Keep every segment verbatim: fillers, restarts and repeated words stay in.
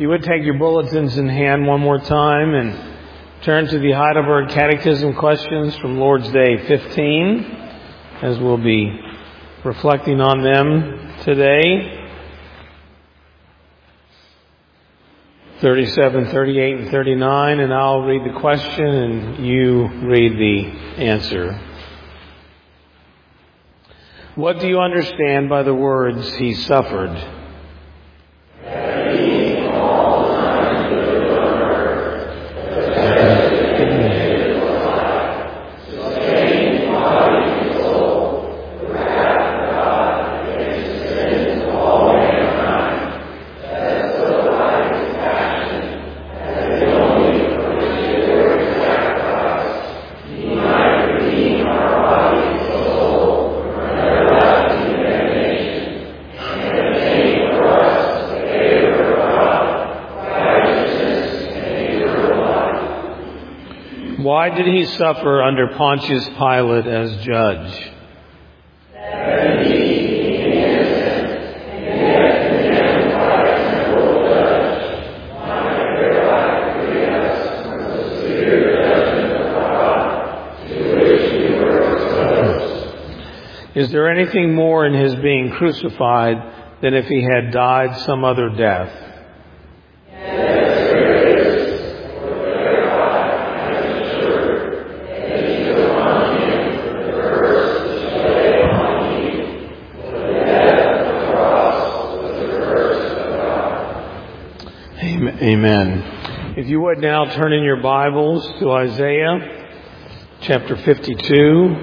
you would take your bulletins in hand one more time and turn to the Heidelberg Catechism questions from Lord's Day fifteen, as we'll be reflecting on them today. thirty-seven, thirty-eight, and thirty-nine, and I'll read the question and you read the answer. What do you understand by the words, "He suffered"? Why did he suffer under Pontius Pilate as judge? That he being innocent, and yet condemned by a temporal judge, might thereby free us from the severe judgment of God, to which we were exposed. Is there anything more in his being crucified than if he had died some other death? Amen. If you would now turn in your Bibles to Isaiah chapter fifty-two.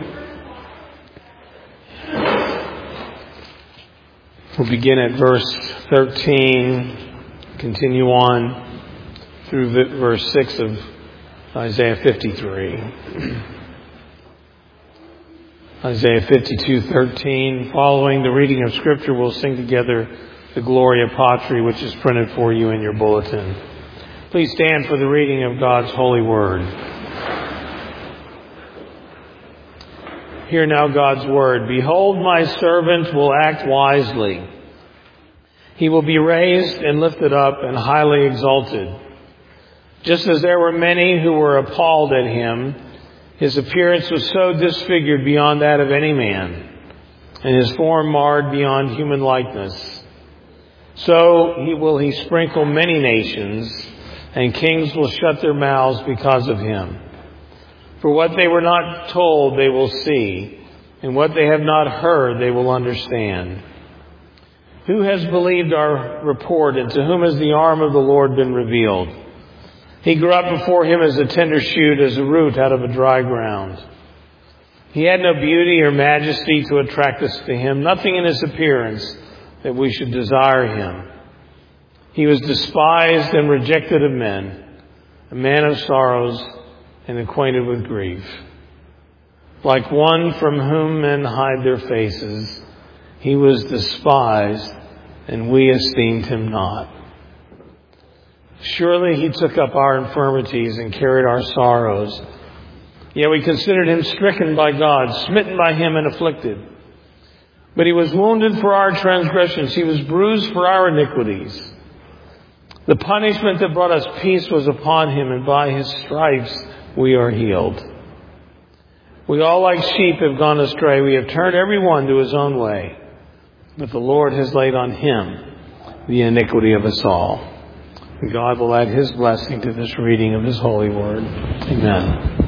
We'll begin at verse thirteen, continue on through verse six of Isaiah fifty-three. Isaiah fifty-two, thirteen. Following the reading of Scripture, we'll sing together the Gloria Patri, which is printed for you in your bulletin. Please stand for the reading of God's holy word. Hear now God's word. Behold, my servant will act wisely. He will be raised and lifted up and highly exalted. Just as there were many who were appalled at him, his appearance was so disfigured beyond that of any man, and his form marred beyond human likeness. So he will he sprinkle many nations, and kings will shut their mouths because of him. For what they were not told they will see, and what they have not heard they will understand. Who has believed our report, and to whom has the arm of the Lord been revealed? He grew up before him as a tender shoot, as a root out of a dry ground. He had no beauty or majesty to attract us to him, nothing in his appearance that we should desire him. He was despised and rejected of men, a man of sorrows and acquainted with grief. Like one from whom men hide their faces, he was despised, and we esteemed him not. Surely he took up our infirmities and carried our sorrows. Yet we considered him stricken by God, smitten by him and afflicted. But he was wounded for our transgressions. He was bruised for our iniquities. The punishment that brought us peace was upon him, and by his stripes we are healed. We all like sheep have gone astray. We have turned every one to his own way. But the Lord has laid on him the iniquity of us all. And God will add his blessing to this reading of his holy word. Amen.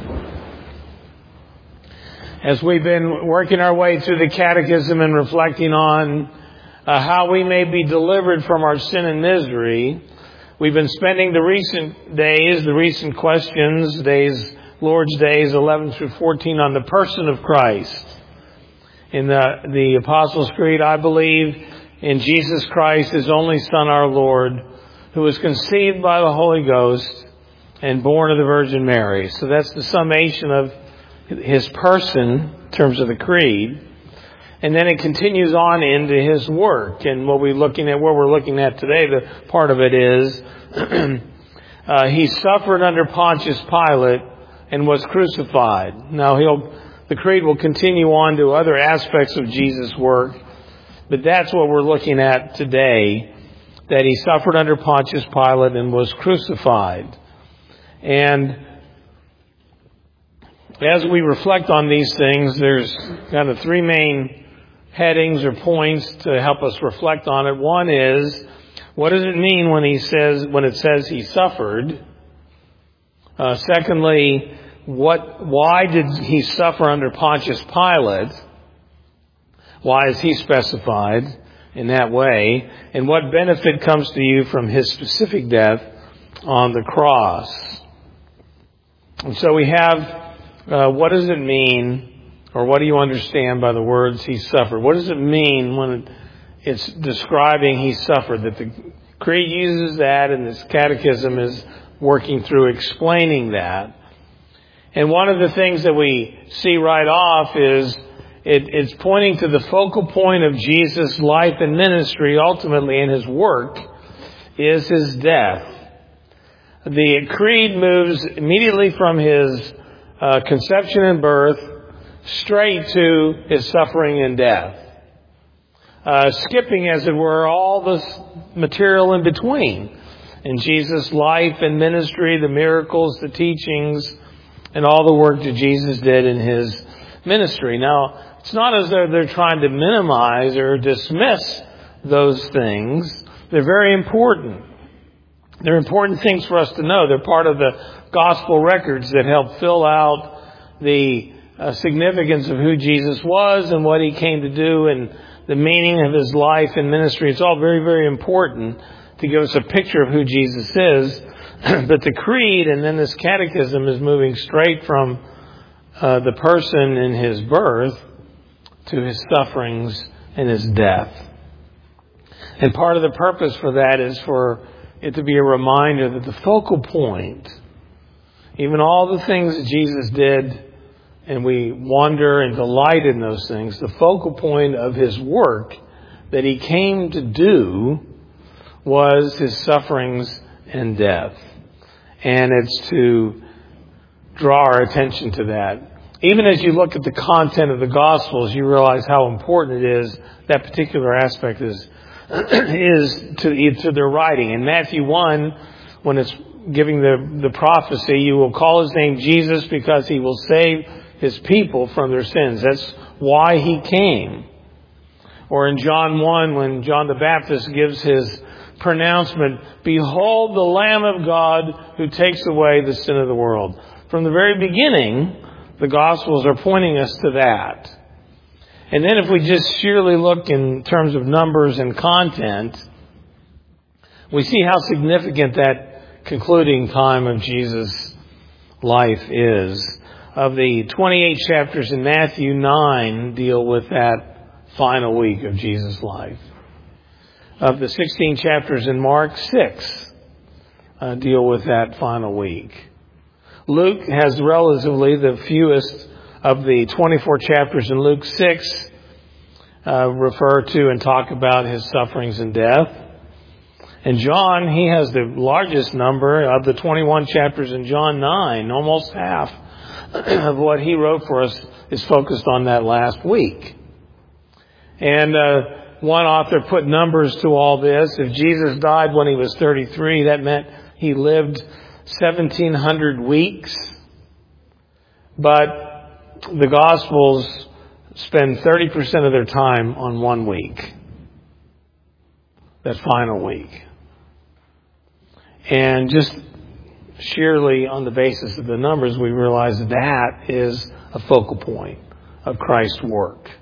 As we've been working our way through the catechism and reflecting on uh, how we may be delivered from our sin and misery, we've been spending the recent days, the recent questions, days, Lord's days eleven through fourteen, on the person of Christ. In the, the Apostles' Creed, I believe in Jesus Christ, his only Son, our Lord, who was conceived by the Holy Ghost and born of the Virgin Mary. So that's the summation of his person in terms of the creed. And then it continues on into his work. And what we're looking at, what we're looking at today, the part of it is uh, he suffered under Pontius Pilate and was crucified. Now he'll, the creed will continue on to other aspects of Jesus' work, but that's what we're looking at today. that he suffered under Pontius Pilate and was crucified. And as we reflect on these things, there's kind of three main headings or points to help us reflect on it. One is, what does it mean when he says, when it says he suffered? Uh, secondly, what, why did he suffer under Pontius Pilate? Why is he specified in that way? And what benefit comes to you from his specific death on the cross? And so we have, uh, what does it mean, or what do you understand by the words he suffered? What does it mean when it's describing he suffered? That the Creed uses that, and this catechism is working through explaining that. And one of the things that we see right off is it, it's pointing to the focal point of Jesus' life and ministry, ultimately in his work, is his death. The Creed moves immediately from his uh, conception and birth straight to his suffering and death. Uh, skipping, as it were, all the material in between. In Jesus' life and ministry, the miracles, the teachings, and all the work that Jesus did in his ministry. Now, it's not as though they're trying to minimize or dismiss those things. They're very important. They're important things for us to know. They're part of the gospel records that help fill out the uh, significance of who Jesus was and what he came to do and the meaning of his life and ministry. It's all very, very important to give us a picture of who Jesus is. But the Creed and then this catechism is moving straight from uh, the person in his birth to his sufferings and his death. And part of the purpose for that is for it to be a reminder that the focal point, even all the things that Jesus did, and we wonder and delight in those things, the focal point of his work that he came to do was his sufferings and death. And it's to draw our attention to that. Even as you look at the content of the Gospels, you realize how important it is, that particular aspect is, is to, to their writing. In Matthew one, when it's giving the, the prophecy, you will call his name Jesus because he will save his people from their sins. That's why he came. Or in John one, when John the Baptist gives his pronouncement, behold the Lamb of God who takes away the sin of the world. From the very beginning, the Gospels are pointing us to that. And then if we just sheerly look in terms of numbers and content, we see how significant that concluding time of Jesus' life is. Of the twenty-eight chapters in Matthew, nine deal with that final week of Jesus' life. Of the sixteen chapters in Mark, six uh, deal with that final week. Luke has relatively the fewest of the twenty-four chapters in Luke. Six uh, refer to and talk about his sufferings and death. And John, he has the largest number of the twenty-one chapters in John nine. Almost half of what he wrote for us is focused on that last week. And uh, one author put numbers to all this. If Jesus died when he was thirty-three, that meant he lived seventeen hundred weeks. But the Gospels spend thirty percent of their time on one week. That final week. And just sheerly on the basis of the numbers, we realize that, that is a focal point of Christ's work.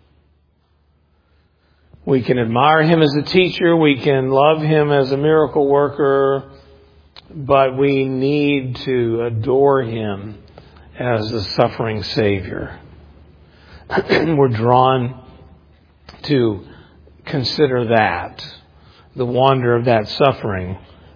We can admire him as a teacher. We can love him as a miracle worker. But we need to adore him as the suffering Savior. We're drawn to consider that, the wonder of that suffering.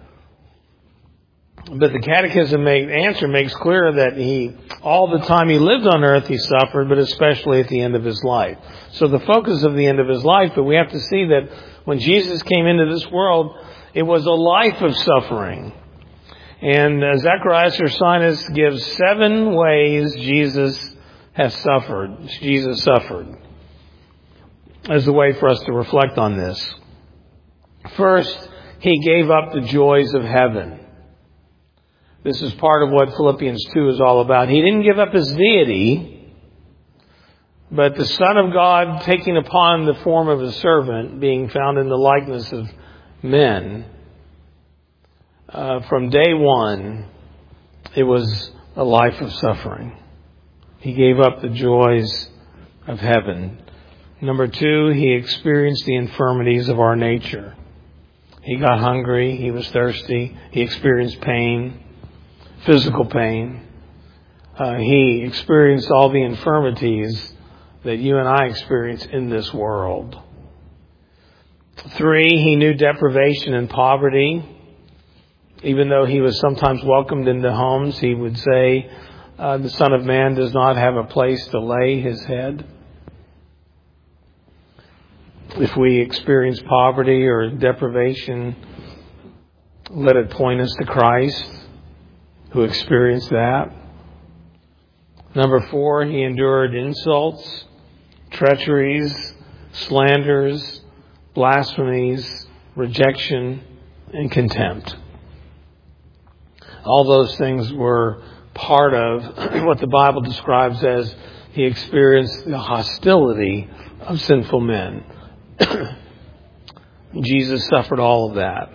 But the Catechism make, answer makes clear that he, all the time he lived on earth, he suffered, but especially at the end of his life. So the focus of the end of his life, but we have to see that when Jesus came into this world, it was a life of suffering. And uh, Zacharias Ursinus gives seven ways Jesus has suffered. Jesus suffered as a way for us to reflect on this. First, He gave up the joys of heaven. This is part of what Philippians two is all about. He didn't give up his deity, but the Son of God taking upon the form of a servant, being found in the likeness of men, uh, from day one, it was a life of suffering. He gave up the joys of heaven. Number two, he experienced the infirmities of our nature. He got hungry. He was thirsty. He experienced pain, physical pain. Uh, he experienced all the infirmities that you and I experience in this world. Three, he knew deprivation and poverty. Even though he was sometimes welcomed into homes, he would say, uh, the Son of Man does not have a place to lay his head. If we experience poverty or deprivation, let it point us to Christ, who experienced that. Number four, he endured insults, treacheries, slanders, blasphemies, rejection, and contempt. All those things were part of what the Bible describes as he experienced the hostility of sinful men. Jesus suffered all of that.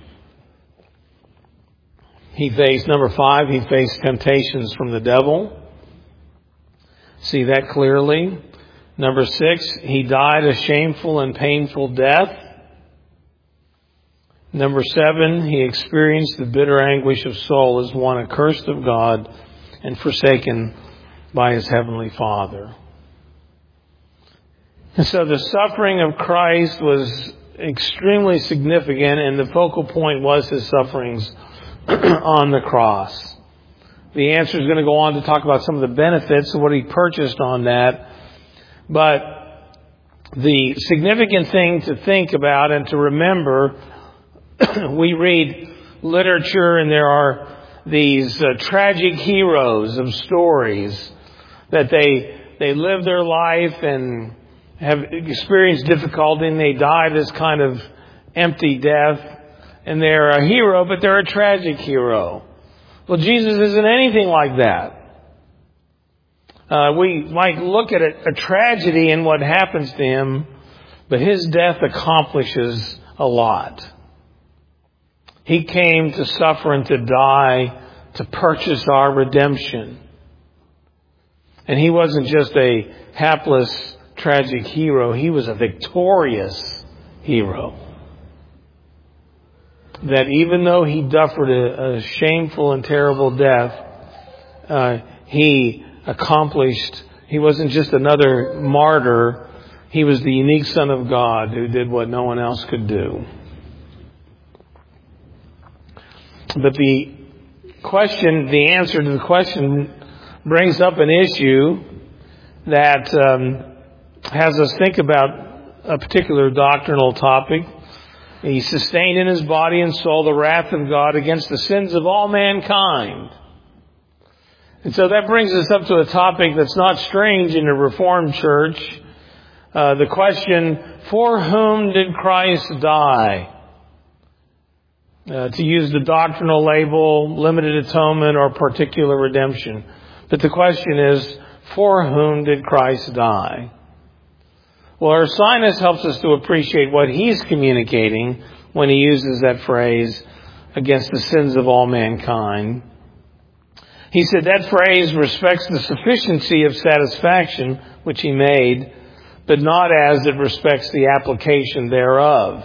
He faced, number five, he faced temptations from the devil. See that clearly. Number six, he died a shameful and painful death. Number seven, he experienced the bitter anguish of soul as one accursed of God and forsaken by his heavenly Father. And so the suffering of Christ was extremely significant, and the focal point was his sufferings on the cross. The answer is going to go on to talk about some of the benefits of what he purchased on that. But the significant thing to think about and to remember, we read literature and there are these uh, tragic heroes of stories that they they live their life and have experienced difficulty and they die this kind of empty death. And they're a hero, but they're a tragic hero. Well, Jesus isn't anything like that. Uh, we might look at a, a tragedy in what happens to him, but his death accomplishes a lot. He came to suffer and to die to purchase our redemption. And he wasn't just a hapless, tragic hero. He was a victorious hero. That even though he suffered a, a shameful and terrible death, uh, he accomplished, he wasn't just another martyr. He was the unique Son of God who did what no one else could do. But the question, the answer to the question brings up an issue that um, has us think about a particular doctrinal topic. He sustained in his body and soul the wrath of God against the sins of all mankind. And so that brings us up to a topic that's not strange in a Reformed church. Uh, the question, for whom did Christ die? Uh, to use the doctrinal label, limited atonement or particular redemption. But the question is, for whom did Christ die? Well, Ursinus helps us to appreciate what he's communicating when he uses that phrase, against the sins of all mankind. He said that phrase respects the sufficiency of satisfaction which he made, but not as it respects the application thereof.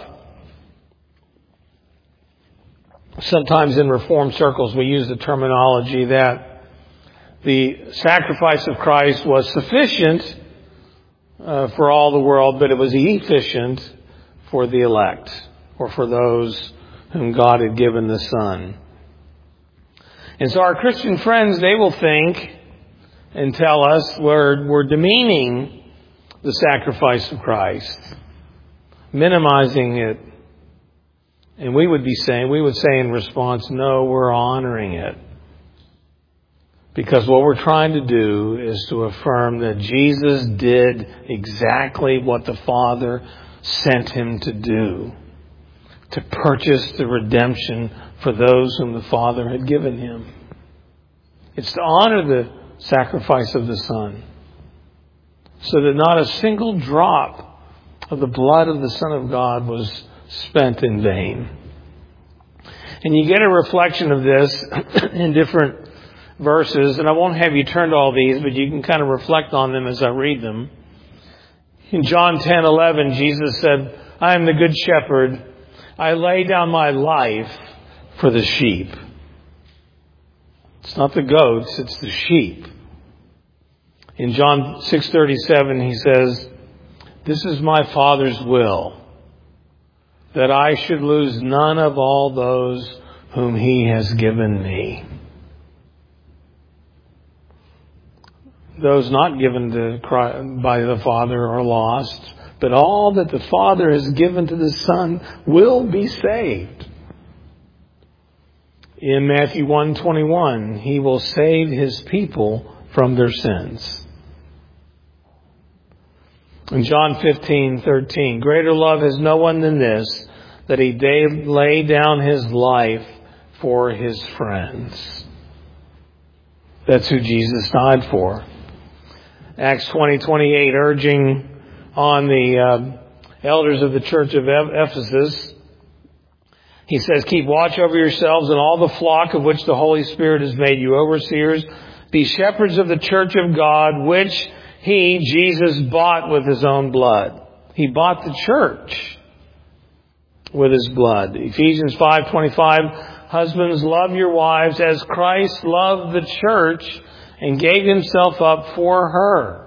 Sometimes in Reformed circles we use the terminology that the sacrifice of Christ was sufficient uh, for all the world, but it was efficient for the elect, or for those whom God had given the Son. And so our Christian friends, they will think and tell us we're, we're demeaning the sacrifice of Christ, minimizing it. And we would be saying, we would say in response, no, we're honoring it. Because what we're trying to do is to affirm that Jesus did exactly what the Father sent him to do. to purchase the redemption for those whom the Father had given him. It's to honor the sacrifice of the Son, so that not a single drop of the blood of the Son of God was spent in vain. And you get a reflection of this in different verses, and I won't have you turn to all these, but you can kind of reflect on them as I read them. In John ten eleven, Jesus said, I am the good shepherd. I lay down my life for the sheep. It's not the goats, it's the sheep. In John six thirty-seven, he says, this is my Father's will, that I should lose none of all those whom he has given me. Those not given to Christ by the Father are lost, but all that the Father has given to the Son will be saved. In Matthew one twenty-one, he will save his people from their sins. In John fifteen thirteen, greater love has no one than this, that he lay down his life for his friends. That's who Jesus died for. Acts twenty twenty-eight, urging on the uh, elders of the church of Ephesus, he says, keep watch over yourselves and all the flock of which the Holy Spirit has made you overseers. Be shepherds of the church of God, which he, Jesus, bought with his own blood. He bought the church with his blood. Ephesians five twenty-five, husbands, love your wives as Christ loved the church and gave himself up for her.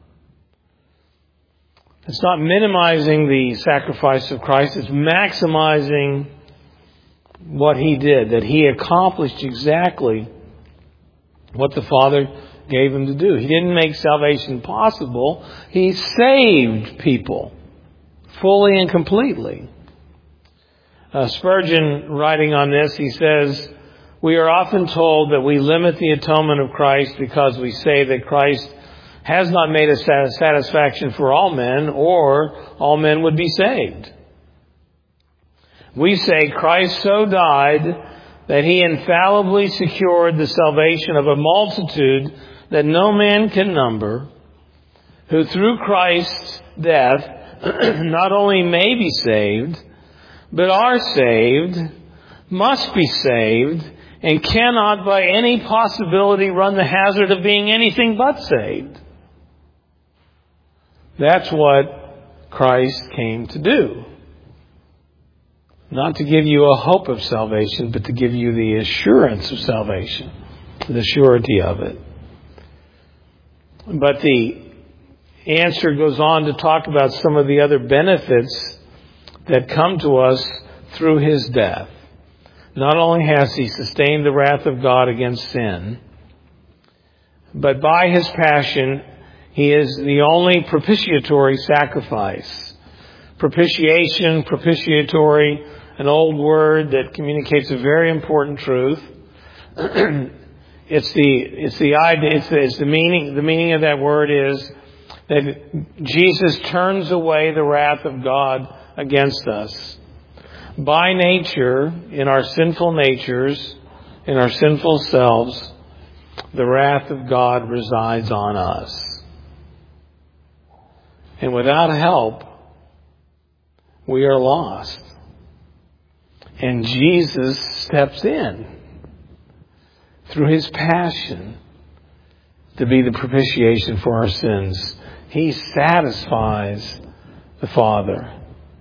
It's not minimizing the sacrifice of Christ. It's maximizing what he did, that he accomplished exactly what the Father gave him to do. He didn't make salvation possible. He saved people fully and completely. Uh, Spurgeon, writing on this, he says, we are often told that we limit the atonement of Christ because we say that Christ has not made a satisfaction for all men, or all men would be saved. We say Christ so died that he infallibly secured the salvation of a multitude that no man can number, who through Christ's death not only may be saved, but are saved, must be saved, and cannot by any possibility run the hazard of being anything but saved. That's what Christ came to do. Not to give you a hope of salvation, but to give you the assurance of salvation, the surety of it. But the answer goes on to talk about some of the other benefits that come to us through his death. Not only has he sustained the wrath of God against sin, but by his passion, he is the only propitiatory sacrifice. Propitiation, propitiatory, an old word that communicates a very important truth. It's the it's the idea. It's the, it's the meaning. The meaning of that word is that Jesus turns away the wrath of God against us. By nature, in our sinful natures, in our sinful selves, the wrath of God resides on us. And without help, we are lost. And Jesus steps in through his passion to be the propitiation for our sins. He satisfies the Father.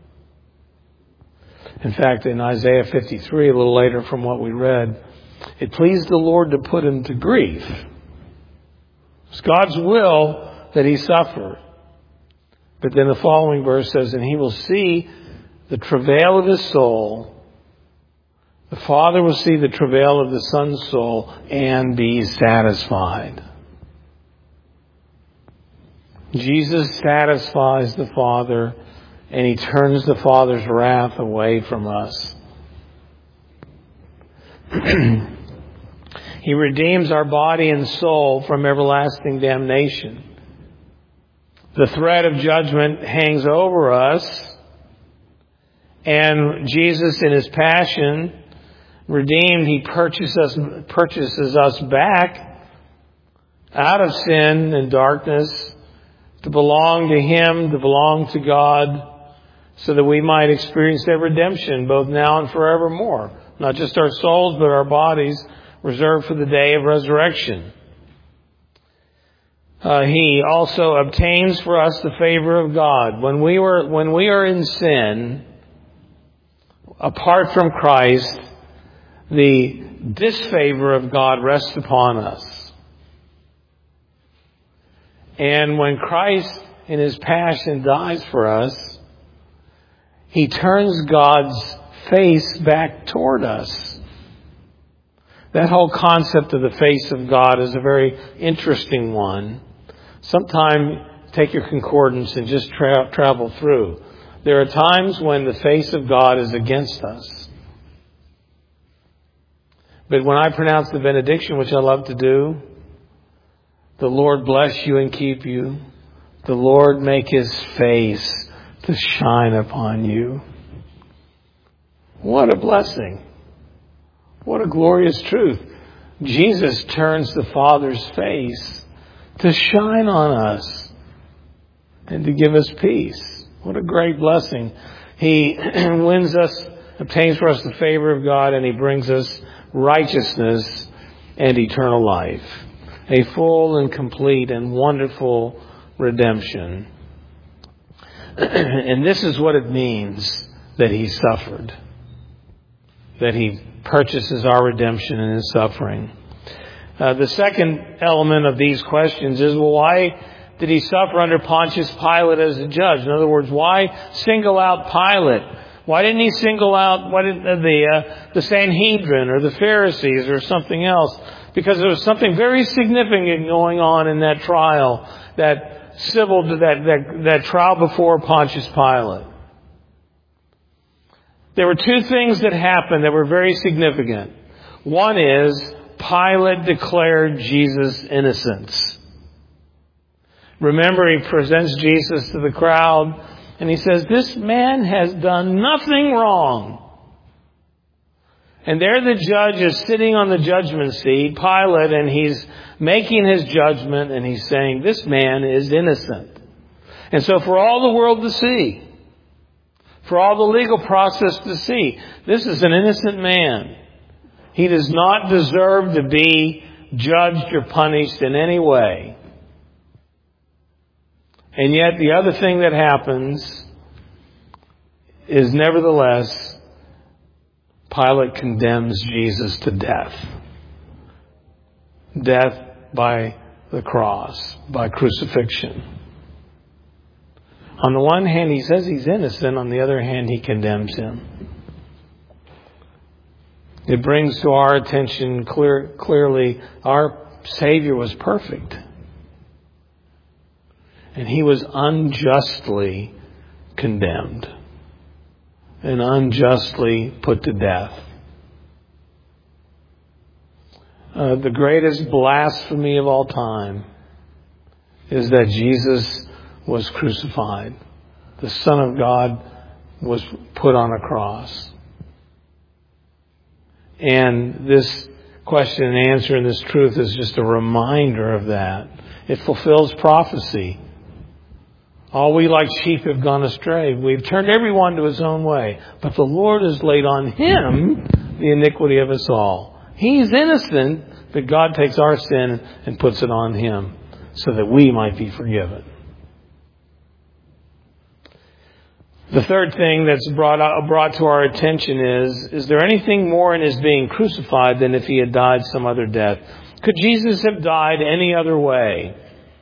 In fact, in Isaiah fifty-three, a little later from what we read, it pleased the Lord to put him to grief. It's God's will that he suffer. But then the following verse says, and he will see the travail of his soul. The Father will see the travail of the Son's soul and be satisfied. Jesus satisfies the Father, and he turns the Father's wrath away from us. He redeems our body and soul from everlasting damnation. The threat of judgment hangs over us, And Jesus, in His passion, redeemed, He purchases us, purchases us back out of sin and darkness to belong to Him, to belong to God, so that we might experience that redemption both now and forevermore. Not just our souls, but our bodies, reserved for the day of resurrection. Uh, he also obtains for us the favor of God. When we were, when we are in sin, apart from Christ, the disfavor of God rests upon us. And when Christ, in His passion, dies for us, He turns God's face back toward us. That whole concept of the face of God is a very interesting one. Sometime take your concordance and just tra- travel through. There are times when the face of God is against us. But when I pronounce the benediction, which I love to do, the Lord bless you and keep you. The Lord make His face to shine upon you. What a blessing. What a glorious truth. Jesus turns the Father's face to shine on us and to give us peace. What a great blessing. He wins us, obtains for us the favor of God, and He brings us righteousness and eternal life. A full and complete and wonderful redemption. And this is what it means that He suffered. That He purchases our redemption in His suffering. Uh, the second element of these questions is, well, why did He suffer under Pontius Pilate as a judge? In other words, why single out Pilate? Why didn't He single out what did, uh, the uh, the Sanhedrin or the Pharisees or something else? Because there was something very significant going on in that trial, that civil that that, that trial before Pontius Pilate. There were two things that happened that were very significant. One is Pilate declared Jesus innocent. Remember, he presents Jesus to the crowd and he says, this man has done nothing wrong. And there the judge is sitting on the judgment seat, Pilate, and he's making his judgment and he's saying, this man is innocent. And so for all the world to see, for all the legal process to see, this is an innocent man. He does not deserve to be judged or punished in any way. And yet the other thing that happens is nevertheless, Pilate condemns Jesus to death. Death by the cross, by crucifixion. On the one hand, he says he's innocent. On the other hand, he condemns him. It brings to our attention clear, clearly our Savior was perfect. And He was unjustly condemned and unjustly put to death. Uh, the greatest blasphemy of all time is that Jesus was crucified. The Son of God was put on a cross. And this question and answer and this truth is just a reminder of that. It fulfills prophecy. All we like sheep have gone astray. We've turned everyone to his own way. But the Lord has laid on Him the iniquity of us all. He's innocent, but God takes our sin and puts it on Him so that we might be forgiven. The third thing that's brought out, brought to our attention is, is there anything more in His being crucified than if He had died some other death? Could Jesus have died any other way?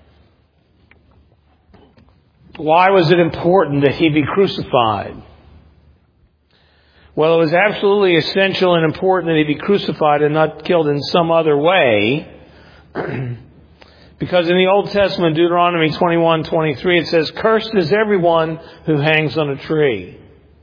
Why was it important that He be crucified? Well, it was absolutely essential and important that He be crucified and not killed in some other way. Because in the Old Testament, Deuteronomy twenty-one twenty-three, it says, cursed is everyone who hangs on a tree.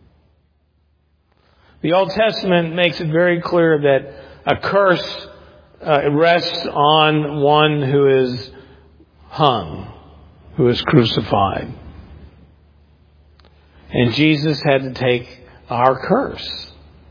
The Old Testament makes it very clear that a curse uh, rests on one who is hung, who is crucified. And Jesus had to take our curse.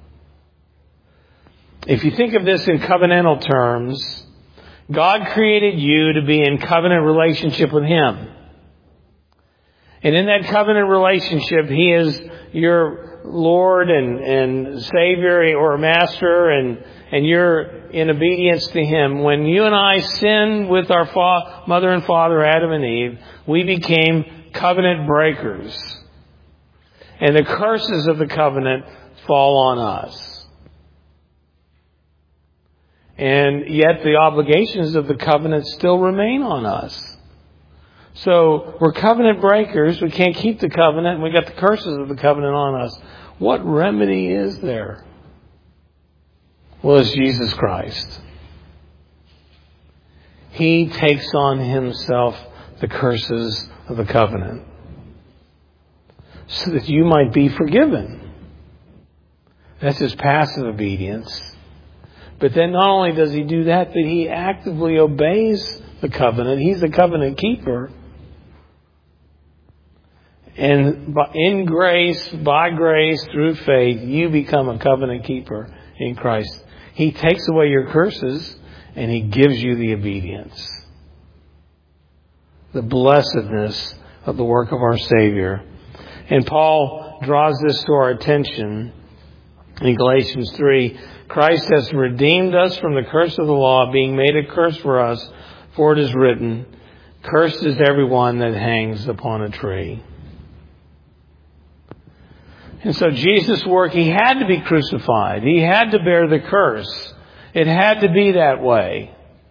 If you think of this in covenantal terms, God created you to be in covenant relationship with Him. And in that covenant relationship, He is your Lord and, and Savior or Master, and, and you're in obedience to Him. When you and I sinned with our fa- mother and father, Adam and Eve, we became covenant breakers. And the curses of the covenant fall on us. And yet the obligations of the covenant still remain on us. So we're covenant breakers. We can't keep the covenant. We got the curses of the covenant on us. What remedy is there? Well, it's Jesus Christ. He takes on Himself the curses of the covenant so that you might be forgiven. That's His passive obedience. But then not only does He do that, but He actively obeys the covenant. He's the covenant keeper. And in grace, by grace, through faith, you become a covenant keeper in Christ. He takes away your curses and He gives you the obedience. The blessedness of the work of our Savior. And Paul draws this to our attention in Galatians three. Christ has redeemed us from the curse of the law, being made a curse for us, for it is written, cursed is everyone that hangs upon a tree. And so Jesus' work, He had to be crucified. He had to bear the curse. It had to be that way.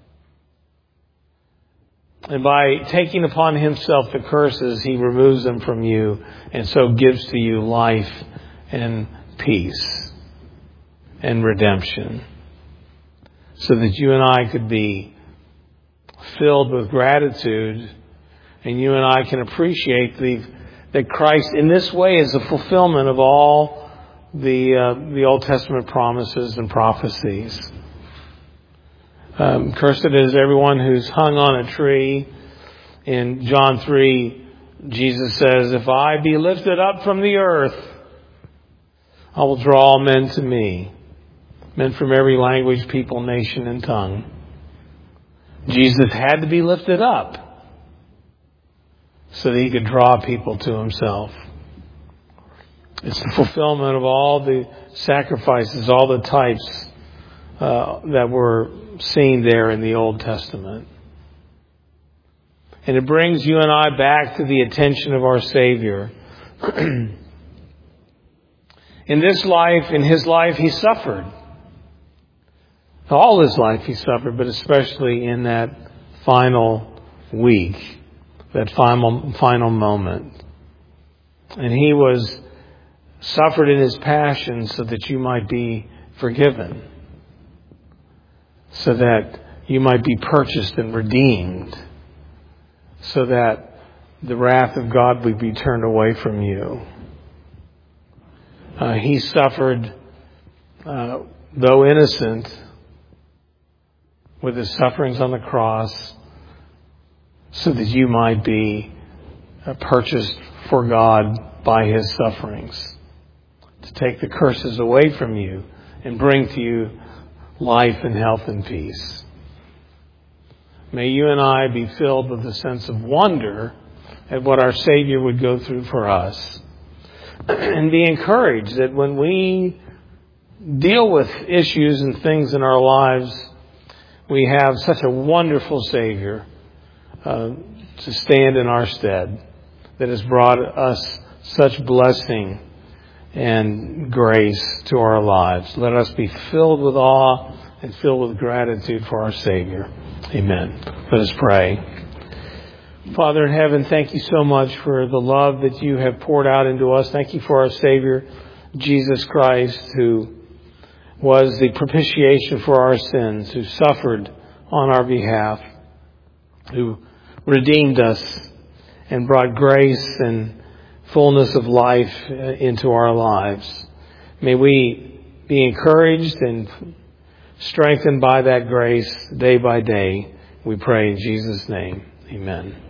And by taking upon Himself the curses, He removes them from you and so gives to you life and peace and redemption, so that you and I could be filled with gratitude, and you and I can appreciate the, that Christ in this way is a fulfillment of all the uh, the Old Testament promises and prophecies. Um, cursed is everyone who's hung on a tree. In John three, Jesus says, if I be lifted up from the earth, I will draw all men to me. Men from every language, people, nation, and tongue. Jesus had to be lifted up so that He could draw people to Himself. It's the fulfillment of all the sacrifices, all the types uh, that were seen there in the Old Testament. And it brings you and I back to the attention of our Savior. In this life, in His life, He suffered. All His life He suffered, but especially in that final week, that final final moment. And He was suffered in His passion so that you might be forgiven, so that you might be purchased and redeemed, so that the wrath of God would be turned away from you. Uh, he suffered, uh, though innocent, with His sufferings on the cross, so that you might be uh, purchased for God by His sufferings, to take the curses away from you and bring to you life and health and peace. May you and I be filled with a sense of wonder at what our Savior would go through for us, and be encouraged that when we deal with issues and things in our lives, we have such a wonderful Savior uh, to stand in our stead, that has brought us such blessing and grace to our lives. Let us be filled with awe and filled with gratitude for our Savior. Amen. Let us pray. Father in heaven, thank You so much for the love that You have poured out into us. Thank You for our Savior, Jesus Christ, who was the propitiation for our sins, who suffered on our behalf, who redeemed us and brought grace and fullness of life into our lives. May we be encouraged and strengthened by that grace day by day. We pray in Jesus' name. Amen.